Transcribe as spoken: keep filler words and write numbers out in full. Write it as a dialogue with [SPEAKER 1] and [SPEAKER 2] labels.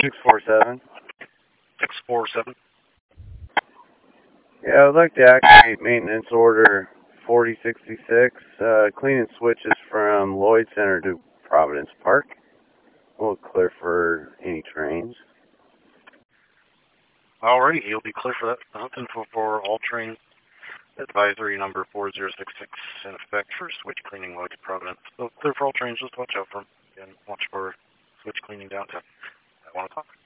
[SPEAKER 1] six four seven.
[SPEAKER 2] six four seven.
[SPEAKER 1] Yeah, I'd like to activate maintenance order forty sixty-six, uh, cleaning switches from Lloyd Center to Providence Park. We'll clear for any trains.
[SPEAKER 2] Alrighty, you'll be clear for that. That's info for all trains. Advisory number four zero six six in effect for switch cleaning Lloyd to Providence. So clear for all trains, just watch out for them. And watch for switch cleaning downtown at one o'clock.